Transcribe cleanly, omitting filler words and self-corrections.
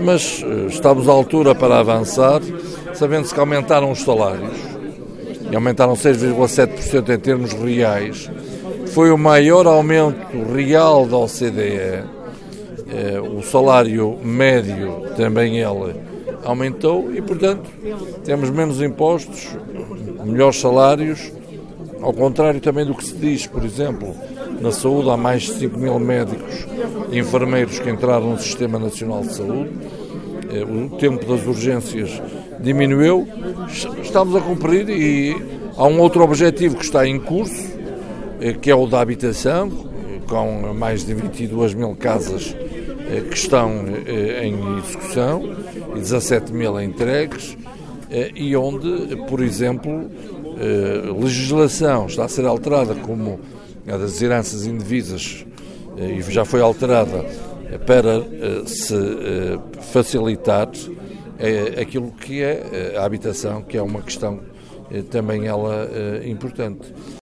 mas estamos à altura para avançar, sabendo-se que aumentaram os salários, e aumentaram 6,7% em termos reais. Foi o maior aumento real da OCDE. O salário médio também ele aumentou e, portanto, temos menos impostos, melhores salários, ao contrário também do que se diz, por exemplo, na saúde há mais de 5 mil médicos e enfermeiros que entraram no Sistema Nacional de Saúde, o tempo das urgências diminuiu, estamos a cumprir e há um outro objetivo que está em curso, que é o da habitação, com mais de 22 mil casas que estão em execução e 17 mil entregues, e onde, por exemplo, legislação está a ser alterada, como a das heranças indevidas, e já foi alterada para se facilitar aquilo que é a habitação, que é uma questão também ela importante.